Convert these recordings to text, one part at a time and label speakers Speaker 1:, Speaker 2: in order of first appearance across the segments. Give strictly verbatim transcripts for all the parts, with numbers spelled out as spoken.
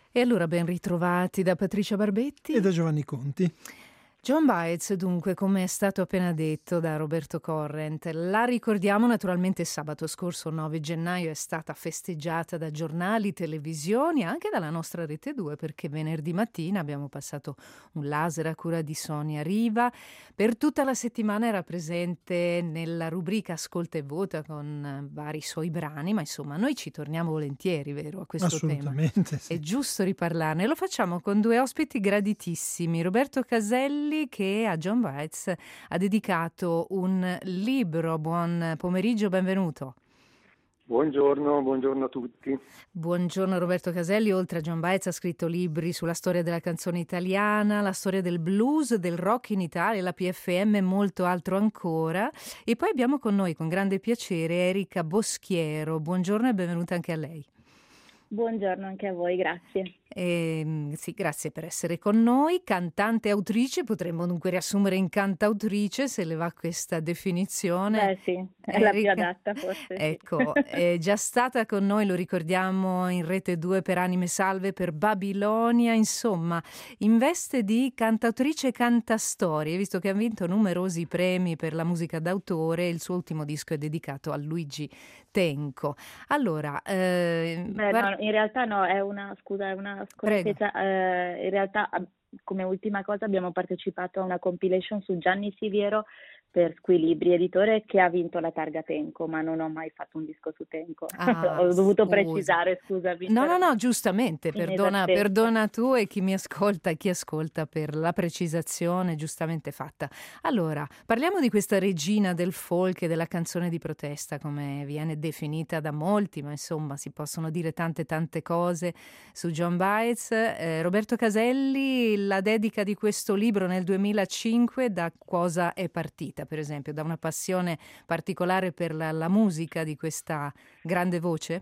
Speaker 1: E allora ben ritrovati da Patricia Barbetti
Speaker 2: e da Giovanni Conti.
Speaker 1: Joan Baez, dunque, come è stato appena detto da Roberto Corrent, la ricordiamo naturalmente sabato scorso, nove gennaio, è stata festeggiata da giornali, televisioni, anche dalla nostra Rete due, perché venerdì mattina abbiamo passato un laser a cura di Sonia Riva. Per tutta la settimana era presente nella rubrica Ascolta e Vota con vari suoi brani, ma insomma noi ci torniamo volentieri, vero, a questo tema.
Speaker 2: Assolutamente, sì.
Speaker 1: È giusto riparlarne. Lo facciamo con due ospiti graditissimi. Roberto Caselli, che a Joan Baez ha dedicato un libro. Buon pomeriggio, benvenuto.
Speaker 3: Buongiorno, buongiorno a tutti.
Speaker 1: Buongiorno Roberto Caselli. Oltre a Joan Baez ha scritto libri sulla storia della canzone italiana, la storia del blues, del rock in Italia, la P F M e molto altro ancora. E poi abbiamo con noi, con grande piacere, Erika Boschiero. Buongiorno e benvenuta anche a lei.
Speaker 4: Buongiorno anche a voi, grazie.
Speaker 1: Eh, sì, grazie per essere con noi. Cantante e autrice, potremmo dunque riassumere in cantautrice, se le va questa definizione.
Speaker 4: Beh sì, è Erika, la più adatta forse.
Speaker 1: Ecco,
Speaker 4: sì.
Speaker 1: è già stata con noi, lo ricordiamo, in Rete due per Anime Salve, per Babilonia, insomma, in veste di cantautrice e cantastorie, visto che ha vinto numerosi premi per la musica d'autore. Il suo ultimo disco è dedicato a Luigi Tenco. Allora, eh,
Speaker 4: Beh, guarda... no, in realtà no, è una, scusa, è una scorrettezza, eh, in realtà come ultima cosa abbiamo partecipato a una compilation su Gianni Siviero per Squilibri Editore, che ha vinto la targa Tenco, ma non ho mai fatto un disco su Tenco.
Speaker 1: Ah,
Speaker 4: ho dovuto
Speaker 1: scusa.
Speaker 4: precisare, scusami.
Speaker 1: No, no, no, giustamente, perdona, perdona tu e chi mi ascolta e chi ascolta per la precisazione giustamente fatta. Allora, parliamo di questa regina del folk e della canzone di protesta, come viene definita da molti, ma insomma si possono dire tante tante cose su Joan Baez. Eh, Roberto Caselli, la dedica di questo libro nel duemilacinque, da cosa è partita? Per esempio, da una passione particolare per la, la musica di questa grande voce?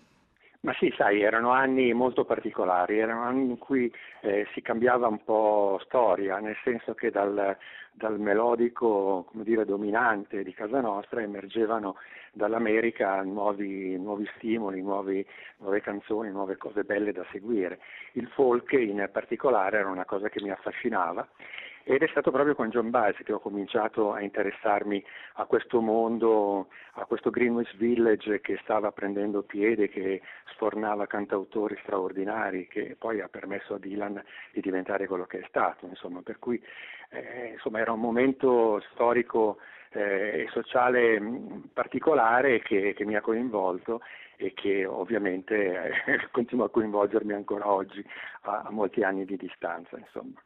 Speaker 3: Ma sì, sai, erano anni molto particolari, erano anni in cui eh, si cambiava un po' storia, nel senso che dal, dal melodico, come dire, dominante di casa nostra emergevano dall'America nuovi, nuovi stimoli, nuovi, nuove canzoni, nuove cose belle da seguire. Il folk in particolare era una cosa che mi affascinava. Ed è stato proprio con Joan Baez che ho cominciato a interessarmi a questo mondo, a questo Greenwich Village che stava prendendo piede, che sfornava cantautori straordinari, che poi ha permesso a Dylan di diventare quello che è stato. Insomma, per cui eh, insomma, era un momento storico eh, e sociale mh, particolare che, che mi ha coinvolto e che ovviamente eh, continua a coinvolgermi ancora oggi a, a molti anni di distanza. Insomma.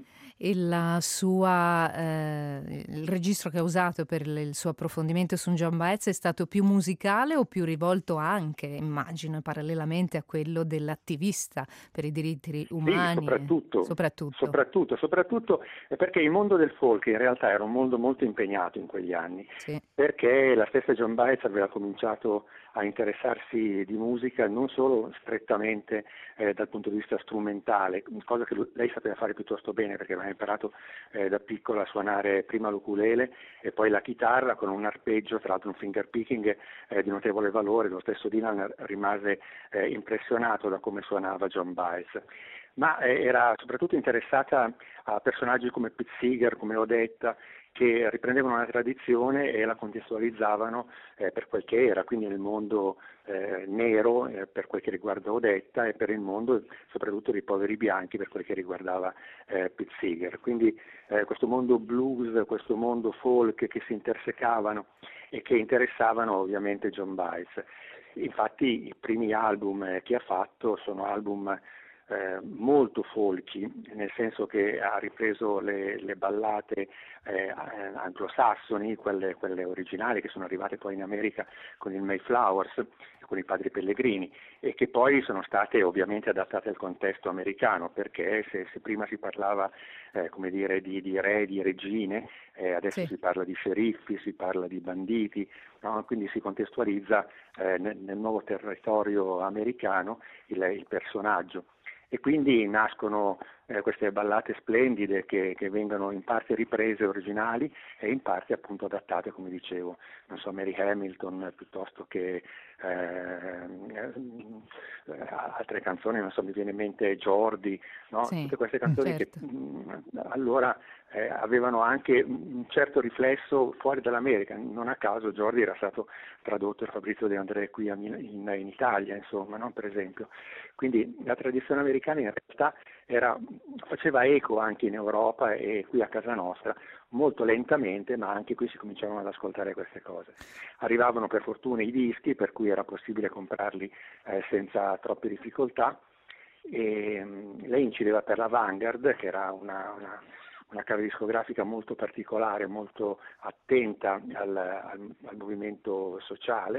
Speaker 1: E la sua, eh, il registro che ha usato per il suo approfondimento su Joan Baez è stato più musicale o più rivolto anche, immagino, parallelamente a quello dell'attivista per i diritti umani?
Speaker 3: Sì, soprattutto,
Speaker 1: soprattutto.
Speaker 3: soprattutto, soprattutto perché il mondo del folk in realtà era un mondo molto impegnato in quegli anni,
Speaker 1: sì.
Speaker 3: Perché la stessa Joan Baez aveva cominciato a interessarsi di musica non solo strettamente eh, dal punto di vista strumentale, cosa che lei sapeva fare piuttosto bene perché aveva imparato eh, da piccola a suonare prima l'ukulele e poi la chitarra con un arpeggio, tra l'altro un finger picking eh, di notevole valore. Lo stesso Dylan rimase eh, impressionato da come suonava Joan Baez. Ma eh, era soprattutto interessata a personaggi come Pete Seeger, come Odetta, che riprendevano una tradizione e la contestualizzavano eh, per quel che era, quindi nel mondo eh, nero eh, per quel che riguarda Odetta e per il mondo soprattutto dei poveri bianchi per quel che riguardava eh, Pete Seeger. Quindi eh, questo mondo blues, questo mondo folk che si intersecavano e che interessavano ovviamente Joan Baez. Infatti i primi album eh, che ha fatto sono album Eh, molto folky, nel senso che ha ripreso le, le ballate eh, anglosassoni, quelle, quelle originali che sono arrivate poi in America con il Mayflowers, con i Padri Pellegrini, e che poi sono state ovviamente adattate al contesto americano, perché se, se prima si parlava eh, come dire, di, di re, di regine, eh, adesso
Speaker 1: Sì.
Speaker 3: si parla di sceriffi, si parla di banditi, no? Quindi si contestualizza eh, nel, nel nuovo territorio americano il, il personaggio. e quindi nascono eh, queste ballate splendide che, che vengono in parte riprese originali e in parte appunto adattate, come dicevo, non so, Mary Hamilton piuttosto che eh, altre canzoni, non so, mi viene in mente Jordi, no?
Speaker 1: Sì,
Speaker 3: tutte queste canzoni
Speaker 1: certo.
Speaker 3: che mh, allora eh, avevano anche un certo riflesso fuori dall'America. Non a caso Jordi era stato tradotto da Fabrizio De André qui a, in, in Italia, insomma, no? Per esempio. Quindi la tradizione americana in realtà era, faceva eco anche in Europa e qui a casa nostra, molto lentamente, ma anche qui si cominciavano ad ascoltare queste cose. Arrivavano per fortuna i dischi, per cui era possibile comprarli eh, senza troppe difficoltà, e mh, lei incideva per la Vanguard, che era una, una, una casa discografica molto particolare, molto attenta al, al, al movimento sociale,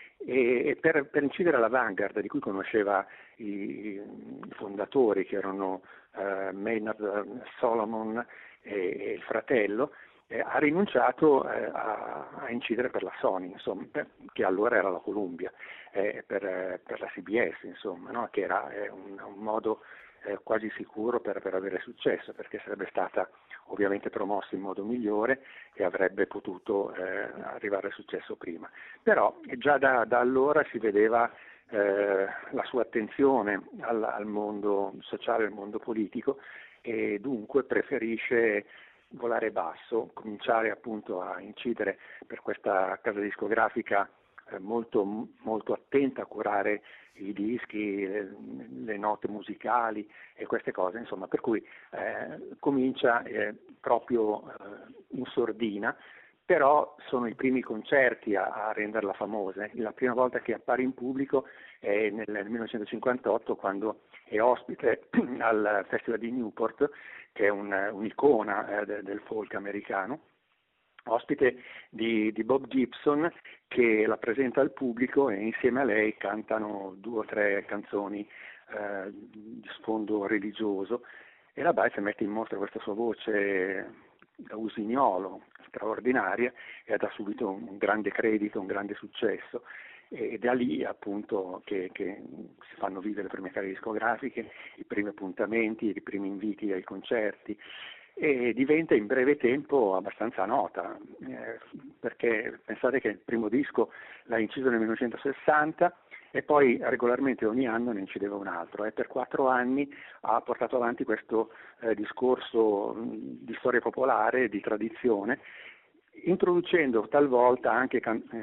Speaker 3: e per, per incidere alla Vanguard, di cui conosceva i, i fondatori, che erano uh, Maynard Solomon e, e il fratello, eh, ha rinunciato eh, a, a incidere per la Sony, insomma, per, che allora era la Columbia, eh, per, per la C B S, insomma, no? Che era eh, un, un modo eh, quasi sicuro per, per avere successo, perché sarebbe stata ovviamente promossa in modo migliore e avrebbe potuto eh, arrivare al successo prima. Però già da, da allora si vedeva eh, la sua attenzione al, al mondo sociale, al mondo politico, e dunque preferisce volare basso, cominciare appunto a incidere per questa casa discografica eh, molto, molto attenta a curare i dischi, le, le note musicali e queste cose, insomma, per cui eh, comincia eh, proprio eh, in sordina, però sono i primi concerti a, a renderla famosa. La prima volta che appare in pubblico è nel, nel millenovecentocinquantotto, quando è ospite al Festival di Newport, che è un, un'icona eh, de, del folk americano, ospite di, di Bob Gibson, che la presenta al pubblico e insieme a lei cantano due o tre canzoni eh, di sfondo religioso, e la Baez mette in mostra questa sua voce da usignolo straordinaria e dà subito un grande credito, un grande successo, e da lì appunto che, che si fanno vivere le prime case discografiche, i primi appuntamenti, i primi inviti ai concerti, e diventa in breve tempo abbastanza nota, eh, perché pensate che il primo disco l'ha inciso nel millenovecentosessanta e poi regolarmente ogni anno ne incideva un altro, e per quattro anni ha portato avanti questo eh, discorso mh, di storia popolare, di tradizione, introducendo talvolta anche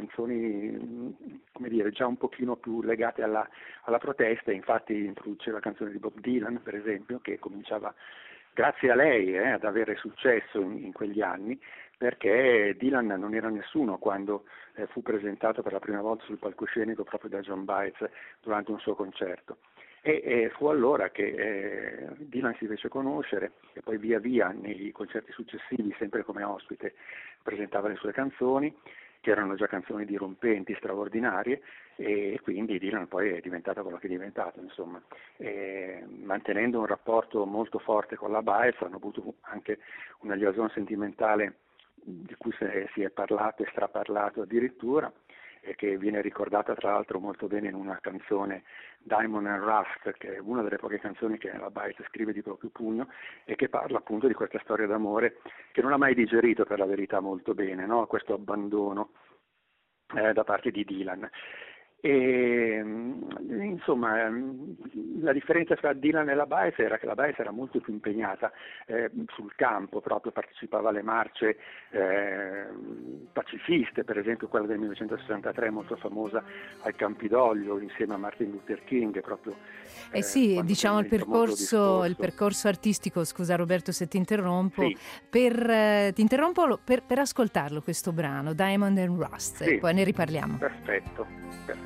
Speaker 3: canzoni, come dire, già un pochino più legate alla, alla protesta. Infatti introduceva canzoni di Bob Dylan, per esempio, che cominciava grazie a lei eh, ad avere successo in, in quegli anni, perché Dylan non era nessuno quando eh, fu presentato per la prima volta sul palcoscenico proprio da John Baez durante un suo concerto. E, e fu allora che eh, Dylan si fece conoscere, e poi via via nei concerti successivi, sempre come ospite, presentava le sue canzoni, che erano già canzoni dirompenti, straordinarie, e quindi Dylan poi è diventato quello che è diventato, insomma. E, mantenendo un rapporto molto forte con la Baez, hanno avuto anche una liaison sentimentale di cui si è parlato e straparlato addirittura, e che viene ricordata tra l'altro molto bene in una canzone, Diamond and Rust, che è una delle poche canzoni che la Baez scrive di proprio pugno, e che parla appunto di questa storia d'amore che non ha mai digerito, per la verità, molto bene, no? Questo abbandono eh, da parte di Dylan. E insomma la differenza tra Dylan e la Baez era che la Baez era molto più impegnata eh, sul campo, proprio partecipava alle marce eh, pacifiste, per esempio quella del millenovecentosessantatré, molto famosa al Campidoglio insieme a Martin Luther King, proprio
Speaker 1: eh, eh sì, diciamo il percorso, il percorso artistico, scusa Roberto se ti interrompo, sì. per, eh, ti interrompo per, per ascoltarlo questo brano, Diamond and Rust, sì. E poi ne riparliamo.
Speaker 3: Perfetto, perfetto.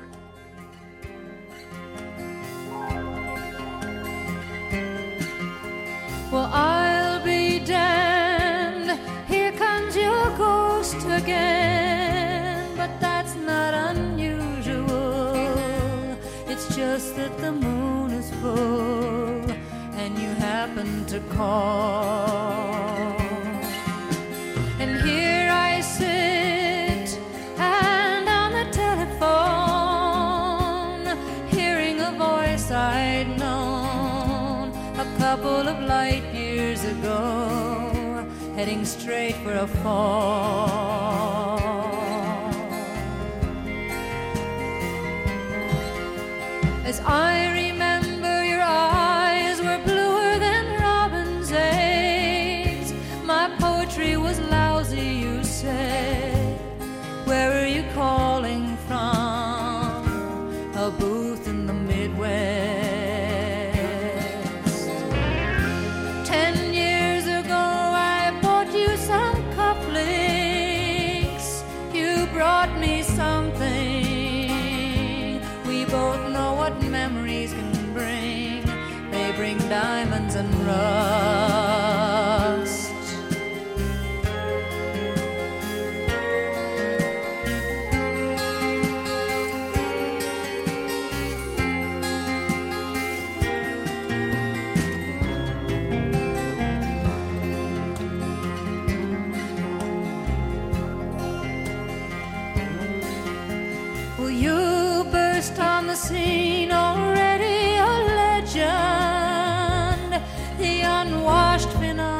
Speaker 2: Well, I'll be damned, here comes your ghost again, but that's not unusual, it's just that the moon is full and you happen to call, and here I sit and on the telephone, hearing a voice I'd known couple of light years ago, heading straight for a fall. As I remember, your eyes were bluer than robin's eggs. My poetry was lousy, you said. Where are you calling from? A booth in the Midwest. Ten years ago I bought you some cufflinks. You brought me something. We both know what memories can bring. They bring diamonds and rust. On the scene, already a legend, the unwashed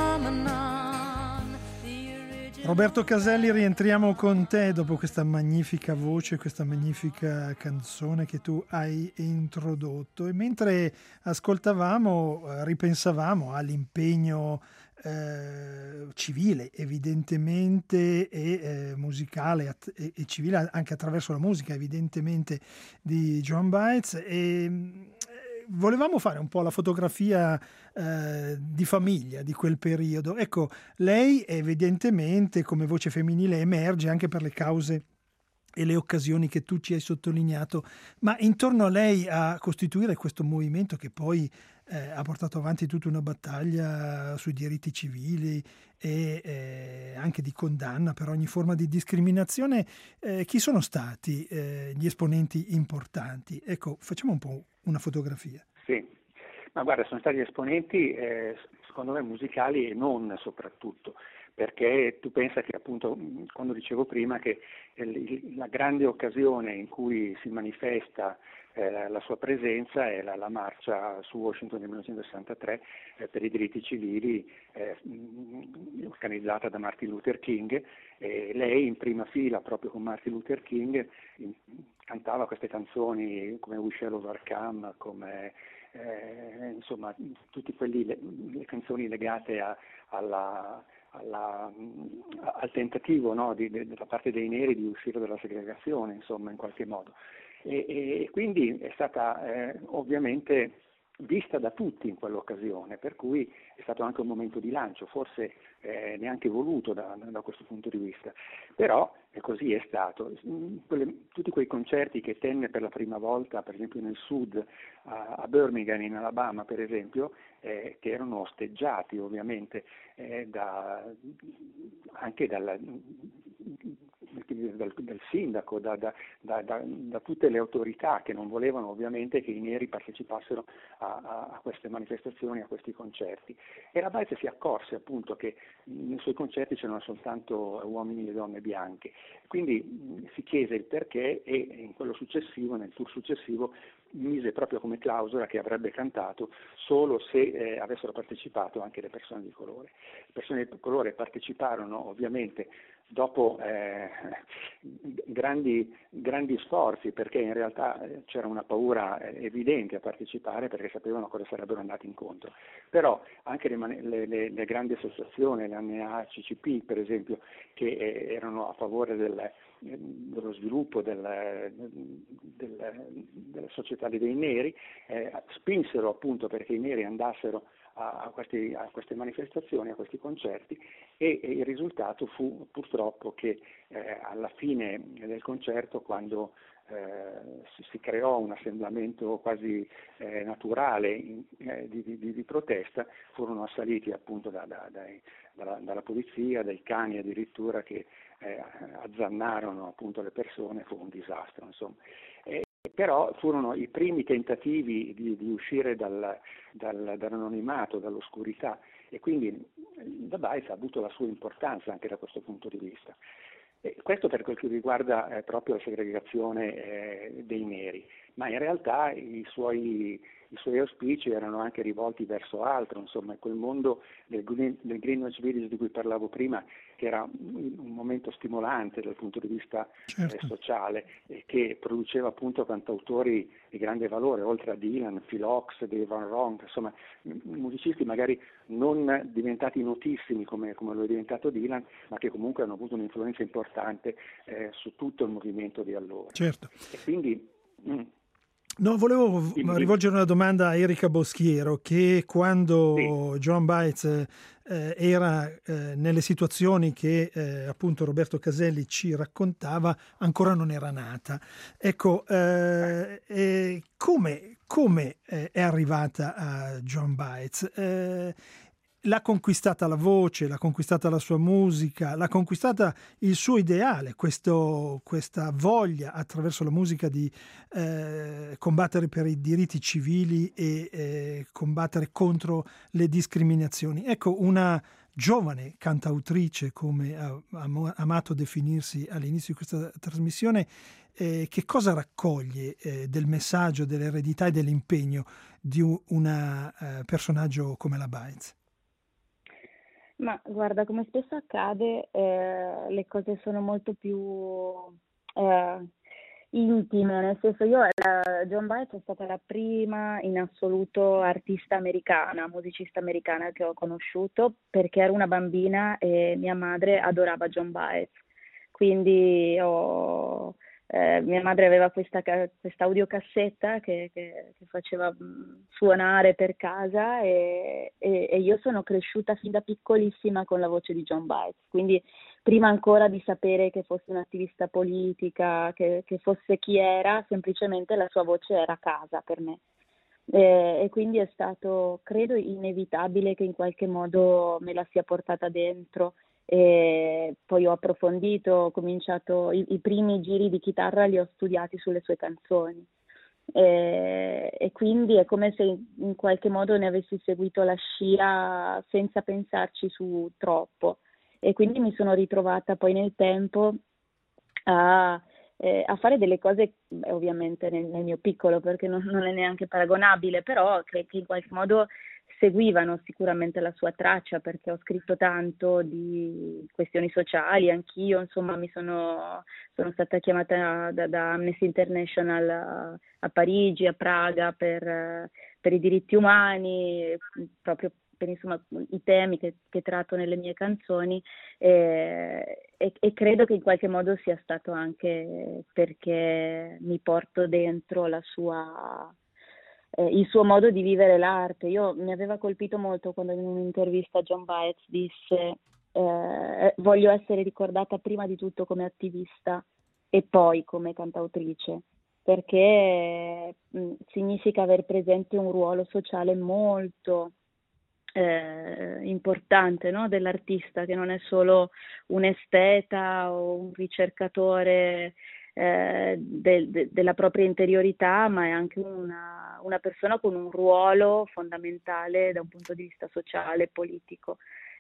Speaker 2: phenomenon.
Speaker 5: Roberto Caselli, rientriamo con te dopo questa magnifica voce, questa magnifica canzone che tu hai introdotto, e mentre ascoltavamo ripensavamo all'impegno Eh, civile evidentemente e eh, musicale at- e, e civile anche attraverso la musica evidentemente di Joan Baez, e eh, volevamo fare un po' la fotografia eh, di famiglia di quel periodo. Ecco, lei evidentemente come voce femminile emerge anche per le cause e le occasioni che tu ci hai sottolineato, ma intorno a lei a costituire questo movimento che poi eh, ha portato avanti tutta una battaglia sui diritti civili e eh, anche di condanna per ogni forma di discriminazione, eh, chi sono stati eh, gli esponenti importanti? Ecco, facciamo un po' una fotografia.
Speaker 3: Sì, ma guarda, sono stati esponenti eh, secondo me musicali e non soprattutto, perché tu pensa che appunto, quando dicevo prima che la grande occasione in cui si manifesta eh, la sua presenza è la, la marcia su Washington del millenovecentosessantatré eh, per i diritti civili eh, organizzata da Martin Luther King, e lei in prima fila proprio con Martin Luther King in, cantava queste canzoni come We Shall Overcome, come eh, insomma tutte le, le canzoni legate a, alla Alla, al tentativo, no, di, de, da parte dei neri di uscire dalla segregazione, insomma, in qualche modo. E, e quindi è stata eh, ovviamente vista da tutti in quell'occasione, per cui è stato anche un momento di lancio, forse eh, neanche voluto da, da questo punto di vista, però eh, così è stato. Quelle, tutti quei concerti che tenne per la prima volta, per esempio nel sud, a, a Birmingham in Alabama per esempio, eh, che erano osteggiati ovviamente eh, da, anche dalla, dal, dal sindaco, da, da, da, da, da tutte le autorità che non volevano ovviamente che i neri partecipassero a, a, a queste manifestazioni, a questi concerti. E la Baez si accorse appunto che nei suoi concerti c'erano soltanto uomini e donne bianche, quindi mh, si chiese il perché, e in quello successivo, nel tour successivo, mise proprio come clausola che avrebbe cantato solo se eh, avessero partecipato anche le persone di colore. Le persone di colore parteciparono ovviamente dopo eh, grandi, grandi sforzi, perché in realtà eh, c'era una paura eh, evidente a partecipare, perché sapevano a cosa sarebbero andati incontro. Però anche le, le, le, le grandi associazioni, la N A C C P per esempio, che eh, erano a favore del, dello sviluppo del, del, della società dei neri, eh, spinsero appunto perché i neri andassero a, questi, a queste manifestazioni, a questi concerti, e, e il risultato fu purtroppo che eh, alla fine del concerto, quando eh, si, si creò un assemblamento quasi eh, naturale in, eh, di, di, di protesta, furono assaliti appunto da, da, dai, dalla, dalla polizia, dai cani addirittura che eh, azzannarono appunto le persone. Fu un disastro, insomma. E, però furono i primi tentativi di, di uscire dal, dal, dall'anonimato, dall'oscurità, e quindi la Baez ha avuto la sua importanza anche da questo punto di vista. E questo per quel che riguarda eh, proprio la segregazione eh, dei neri. ma in realtà i suoi i suoi auspici erano anche rivolti verso altro, insomma, quel mondo del, Green, del Greenwich Village di cui parlavo prima, che era un, un momento stimolante dal punto di vista certo. eh, sociale, e che produceva appunto cantautori di grande valore, oltre a Dylan, Phil Ochs, Dave Van Ronk, insomma, musicisti magari non diventati notissimi come, come lo è diventato Dylan, ma che comunque hanno avuto un'influenza importante eh, su tutto il movimento di allora.
Speaker 5: Certo.
Speaker 3: E quindi... Mh,
Speaker 5: No, volevo rivolgere una domanda a Erika Boschiero, che quando sì. Joan Baez eh, era eh, nelle situazioni che eh, appunto Roberto Caselli ci raccontava, ancora non era nata. Ecco, eh, eh, come, come eh, è arrivata a Joan Baez? Eh, L'ha conquistata la voce, l'ha conquistata la sua musica, l'ha conquistata il suo ideale, questo, questa voglia attraverso la musica di eh, combattere per i diritti civili e eh, combattere contro le discriminazioni. Ecco, una giovane cantautrice, come ha amato definirsi all'inizio di questa trasmissione, eh, che cosa raccoglie eh, del messaggio, dell'eredità e dell'impegno di un una, uh, personaggio come la Baez?
Speaker 4: Ma guarda, come spesso accade, eh, le cose sono molto più eh, intime, nel senso io, la, Joan Baez è stata la prima in assoluto artista americana, musicista americana che ho conosciuto, perché ero una bambina e mia madre adorava Joan Baez, quindi ho... Eh, mia madre aveva questa, questa audiocassetta che, che, che faceva suonare per casa e, e, e io sono cresciuta fin da piccolissima con la voce di Joan Baez, quindi prima ancora di sapere che fosse un'attivista politica, che, che fosse chi era, semplicemente la sua voce era a casa per me. E, e quindi è stato, credo, inevitabile che in qualche modo me la sia portata dentro. E poi ho approfondito, ho cominciato i, i primi giri di chitarra li ho studiati sulle sue canzoni e, e quindi è come se in qualche modo ne avessi seguito la scia senza pensarci su troppo, e quindi mi sono ritrovata poi nel tempo a, eh, a fare delle cose, beh, ovviamente nel, nel mio piccolo, perché non, non è neanche paragonabile, però che, che in qualche modo seguivano sicuramente la sua traccia, perché ho scritto tanto di questioni sociali, anch'io, insomma, mi sono, sono stata chiamata da, da Amnesty International a, a Parigi, a Praga per, per i diritti umani, proprio per insomma i temi che, che tratto nelle mie canzoni, e, e, e credo che in qualche modo sia stato anche perché mi porto dentro la sua... Eh, il suo modo di vivere l'arte. Io mi aveva colpito molto quando in un'intervista Joan Baez disse eh, voglio essere ricordata prima di tutto come attivista e poi come cantautrice, perché mh, significa aver presente un ruolo sociale molto eh, importante, no? Dell'artista, che non è solo un esteta o un ricercatore Eh, de, de, della propria interiorità, ma è anche una, una persona con un ruolo fondamentale da un punto di vista sociale e politico,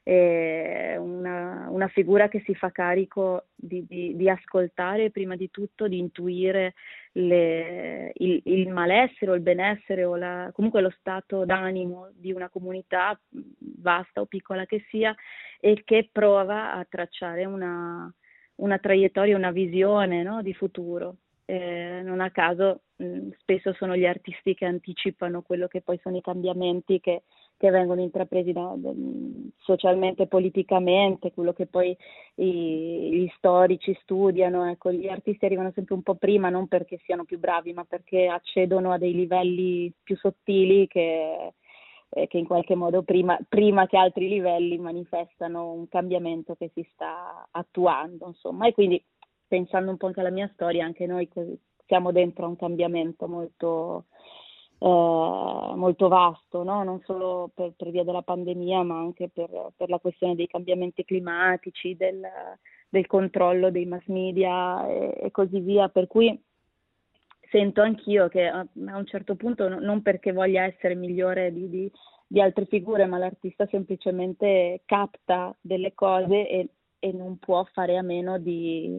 Speaker 4: è una, una figura che si fa carico di, di, di ascoltare prima di tutto, di intuire le, il, il malessere o il benessere o la, comunque lo stato d'animo di una comunità, vasta o piccola che sia, e che prova a tracciare una una traiettoria, una visione, no, di futuro. Eh, non a caso mh, spesso sono gli artisti che anticipano quello che poi sono i cambiamenti che, che vengono intrapresi da, da, socialmente, politicamente, quello che poi i, gli storici studiano. Ecco, gli artisti arrivano sempre un po' prima, non perché siano più bravi, ma perché accedono a dei livelli più sottili che che in qualche modo prima, prima che altri livelli manifestano un cambiamento che si sta attuando, insomma. E quindi, pensando un po' anche alla mia storia, anche noi siamo dentro a un cambiamento molto, eh, molto vasto, no? Non solo per, per via della pandemia, ma anche per, per la questione dei cambiamenti climatici, del, del controllo dei mass media e, e così via, per cui sento anch'io che a un certo punto, non perché voglia essere migliore di, di, di altre figure, ma l'artista semplicemente capta delle cose e, e non può fare a meno di,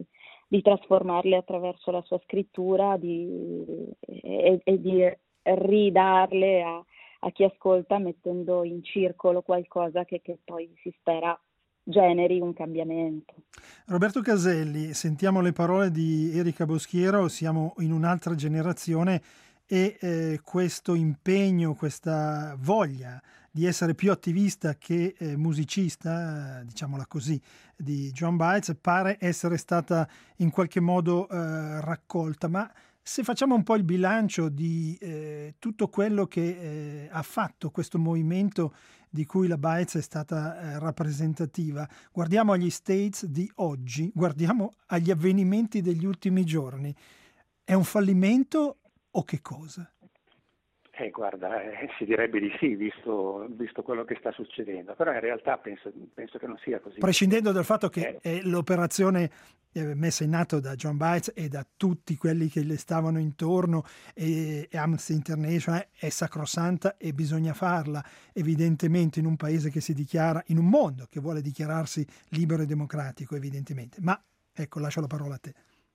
Speaker 4: di trasformarle attraverso la sua scrittura di, e, e di ridarle a, a chi ascolta, mettendo in circolo qualcosa che, che poi si spera generi un cambiamento.
Speaker 5: Roberto Caselli, sentiamo le parole di Erika Boschiero, siamo in un'altra generazione e eh, questo impegno, questa voglia di essere più attivista che eh, musicista, eh, diciamola così, di Joan Baez pare essere stata in qualche modo eh, raccolta, ma se facciamo un po' il bilancio di eh, tutto quello che eh, ha fatto questo movimento di cui la Baez è stata eh, rappresentativa, guardiamo agli States di oggi, guardiamo agli avvenimenti degli ultimi giorni, è un fallimento o che cosa?
Speaker 3: Eh, guarda, eh, si direbbe di sì, visto, visto quello che sta succedendo, però in realtà penso, penso che non sia così.
Speaker 5: Prescindendo dal fatto che
Speaker 3: eh.
Speaker 5: eh, l'operazione eh, messa in atto da Joan Baez e da tutti quelli che le stavano intorno e, e Amnesty International è sacrosanta e bisogna farla, evidentemente in un paese che si dichiara, in un mondo che vuole dichiararsi libero e democratico, evidentemente. Ma ecco, lascio la parola a te.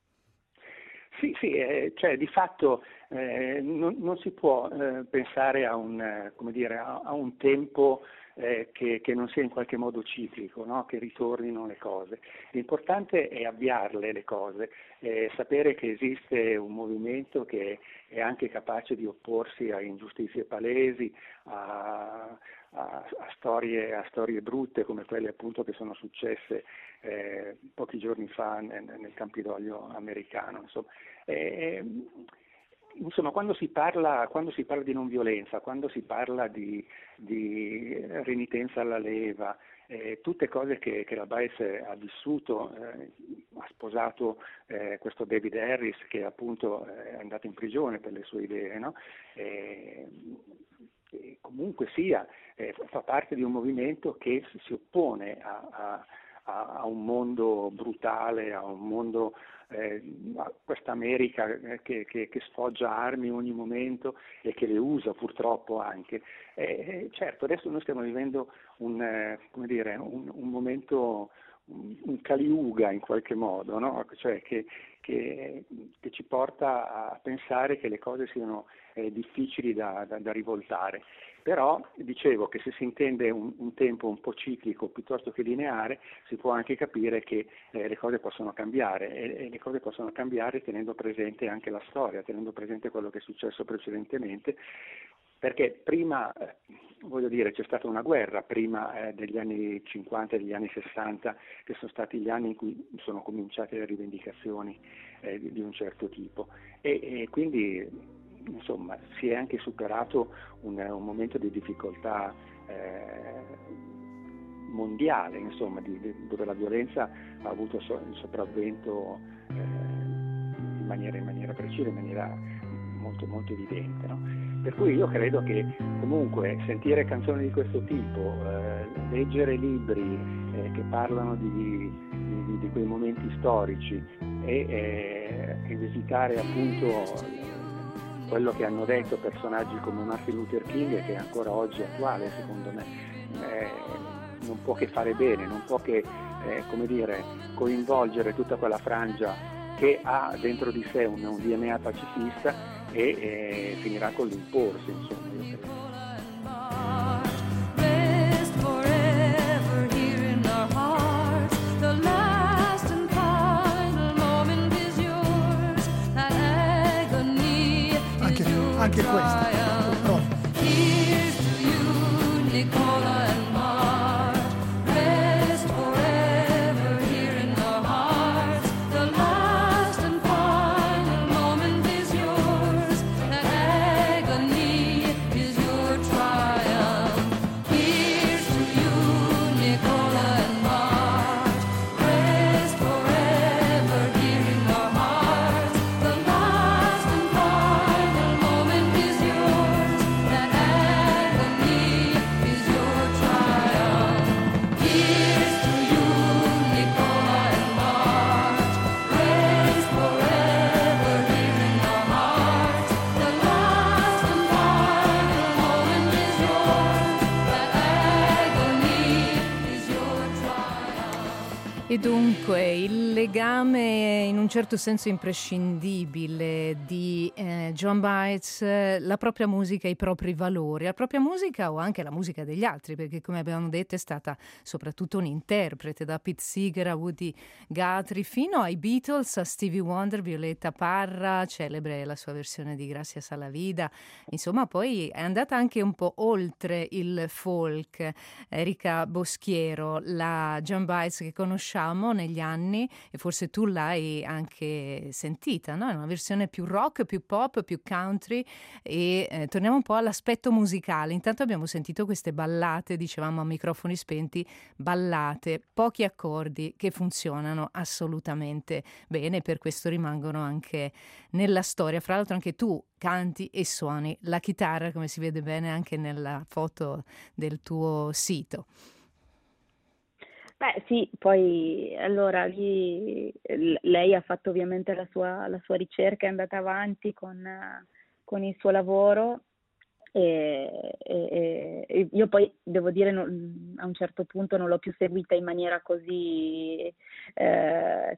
Speaker 3: Sì, sì, eh, cioè di fatto eh, non, non si può eh, pensare a un, eh, come dire, a, a un tempo eh, che, che non sia in qualche modo ciclico, no? Che ritornino le cose. L'importante è avviarle le cose, eh, sapere che esiste un movimento che è anche capace di opporsi a ingiustizie palesi, a, a, a, storie, a storie brutte come quelle appunto che sono successe eh, pochi giorni fa nel, nel Campidoglio americano. Insomma, eh, insomma quando si parla quando si parla di non violenza, quando si parla di, di renitenza alla leva, eh, tutte cose che, che la Baez ha vissuto, eh, ha sposato eh, questo David Harris che appunto è andato in prigione per le sue idee, no? Eh, comunque sia, eh, fa parte di un movimento che si oppone a, a, a un mondo brutale, a un mondo, eh, a questa America che, che, che sfoggia armi in ogni momento e che le usa purtroppo anche. Eh, certo, adesso noi stiamo vivendo un, eh, come dire, un, un momento, un, un Kali-Yuga in qualche modo, no? Cioè che, che, che ci porta a pensare che le cose siano eh, difficili da, da, da rivoltare. Però dicevo che se si intende un, un tempo un po' ciclico piuttosto che lineare, si può anche capire che eh, le cose possono cambiare e, e le cose possono cambiare tenendo presente anche la storia, tenendo presente quello che è successo precedentemente, perché prima, eh, voglio dire, c'è stata una guerra prima eh, degli anni cinquanta e degli anni sessanta, che sono stati gli anni in cui sono cominciate le rivendicazioni eh, di, di un certo tipo e, e quindi insomma si è anche superato un, un momento di difficoltà eh, mondiale, insomma, di, di, dove la violenza ha avuto so, il sopravvento eh, in maniera, in maniera precisa, in maniera molto molto evidente, no? Per cui io credo che comunque sentire canzoni di questo tipo, eh, leggere libri eh, che parlano di, di, di quei momenti storici e, eh, e visitare appunto quello che hanno detto personaggi come Martin Luther King, che è ancora oggi attuale secondo me, eh, non può che fare bene, non può che eh, come dire, coinvolgere tutta quella frangia che ha dentro di sé un, un D N A pacifista e eh, finirà con l'imporsi, insomma, io credo.
Speaker 5: Anche questa.
Speaker 1: E dunque il legame in un certo senso imprescindibile di eh, Joan Baez, la propria musica, i propri valori, la propria musica o anche la musica degli altri, perché come abbiamo detto è stata soprattutto un interprete, da Pete Seeger a Woody Guthrie fino ai Beatles, a Stevie Wonder, Violetta Parra, celebre la sua versione di Gracias a la Vida. Insomma, poi è andata anche un po' oltre il folk. Erika Boschiero, la Joan Baez che conosciamo negli anni, e forse tu l'hai anche sentita, no? È una versione più rock, più pop, più country, e eh, torniamo un po' all'aspetto musicale. Intanto abbiamo sentito queste ballate, dicevamo a microfoni spenti, ballate, pochi accordi che funzionano assolutamente bene, per questo rimangono anche nella storia. Fra l'altro anche tu canti e suoni la chitarra, come si vede bene anche nella foto del tuo sito.
Speaker 4: Beh sì, poi allora lì lei ha fatto ovviamente la sua, la sua ricerca, è andata avanti con, con il suo lavoro e, e, e io poi devo dire non, a un certo punto non l'ho più seguita in maniera così eh,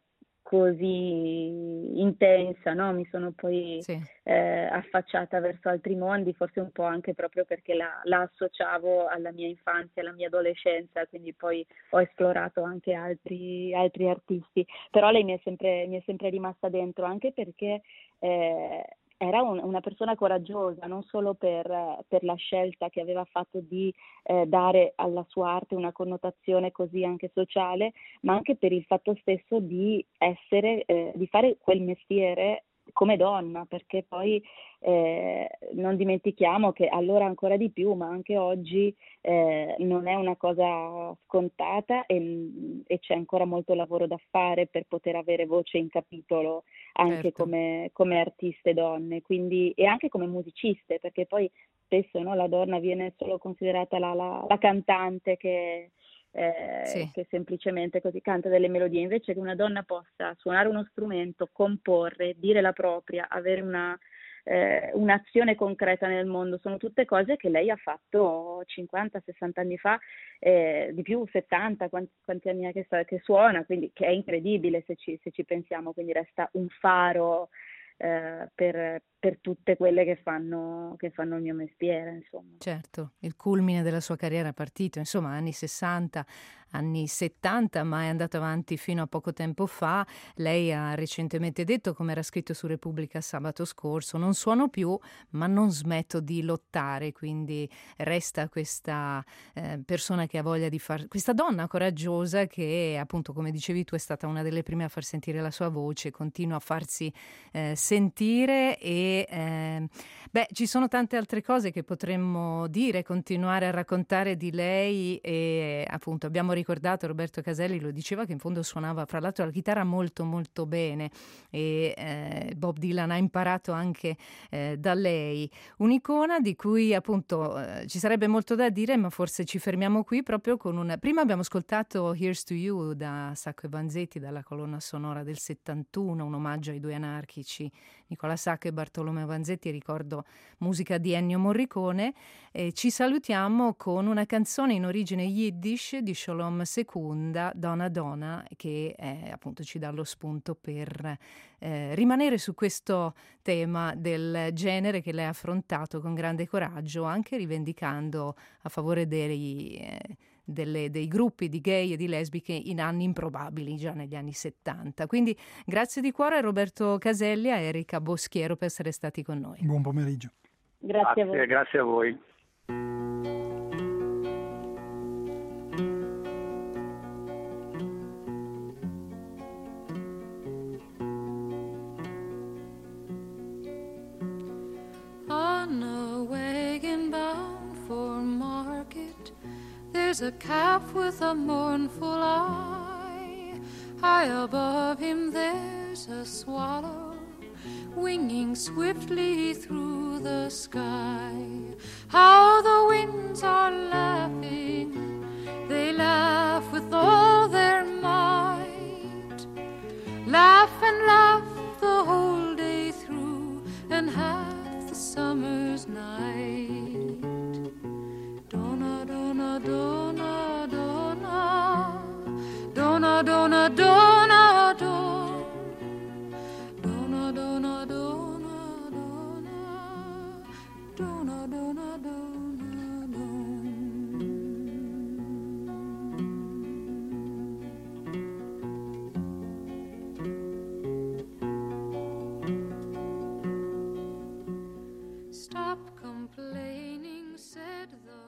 Speaker 4: così intensa, no? Mi sono poi
Speaker 1: sì.
Speaker 4: eh, affacciata verso altri mondi, forse un po' anche proprio perché la, la associavo alla mia infanzia, alla mia adolescenza, quindi poi ho esplorato anche altri, altri artisti, però lei mi è sempre, mi è sempre rimasta dentro, anche perché eh, era un, una persona coraggiosa, non solo per, per la scelta che aveva fatto di eh, dare alla sua arte una connotazione così anche sociale, ma anche per il fatto stesso di essere, eh, di fare quel mestiere come donna, perché poi eh, non dimentichiamo che allora ancora di più, ma anche oggi eh, non è una cosa scontata e, e c'è ancora molto lavoro da fare per poter avere voce in capitolo anche
Speaker 1: certo.
Speaker 4: come, come artiste donne, quindi, e anche come musiciste, perché poi spesso no, la donna viene solo considerata la, la, la cantante che Eh,
Speaker 1: sì.
Speaker 4: che semplicemente così canta delle melodie, invece che una donna possa suonare uno strumento, comporre, dire la propria, avere una, eh, un'azione concreta nel mondo, sono tutte cose che lei ha fatto cinquanta sessanta anni fa, eh, di più settanta, quanti, quanti anni è che, che suona, quindi che è incredibile se ci, se ci pensiamo, quindi resta un faro eh, per, per tutte quelle che fanno, che fanno il mio mestiere, insomma.
Speaker 1: Certo, il culmine della sua carriera è partito, insomma, anni sessanta, anni settanta, ma è andato avanti fino a poco tempo fa. Lei ha recentemente detto, come era scritto su Repubblica sabato scorso, non suono più, ma non smetto di lottare, quindi resta questa eh, persona che ha voglia di far, questa donna coraggiosa che appunto, come dicevi tu, è stata una delle prime a far sentire la sua voce, continua a farsi eh, sentire e eh, beh, ci sono tante altre cose che potremmo dire, continuare a raccontare di lei e appunto abbiamo ricordato, Roberto Caselli lo diceva, che in fondo suonava fra l'altro la chitarra molto molto bene e eh, Bob Dylan ha imparato anche eh, da lei. Un'icona di cui appunto eh, ci sarebbe molto da dire, ma forse ci fermiamo qui proprio con un... Prima abbiamo ascoltato Here's to You da Sacco e Vanzetti, dalla colonna sonora del settantuno, un omaggio ai due anarchici Nicola Sacco e Bartolomeo Vanzetti, ricordo musica di Ennio Morricone. E ci salutiamo con una canzone in origine yiddish di Sholom Secunda, Dona Dona, che eh, appunto ci dà lo spunto per eh, rimanere su questo tema del genere che lei ha affrontato con grande coraggio, anche rivendicando a favore dei, eh, delle, dei gruppi di gay e di lesbiche in anni improbabili, già negli anni settanta. Quindi grazie di cuore a Roberto Caselli e a Erika Boschiero per essere stati con noi.
Speaker 5: Buon pomeriggio.
Speaker 4: Grazie, grazie a voi.
Speaker 3: Grazie a voi.
Speaker 2: On a wagon bound for market, there's a calf with a mournful eye. High above him there's a swallow winging swiftly through the sky. How the winds are laughing, they laugh with all their might. Laugh and laugh the whole day through and half the summer's night. Donna, donna, donna, donna, donna, donna, Stop complaining, said the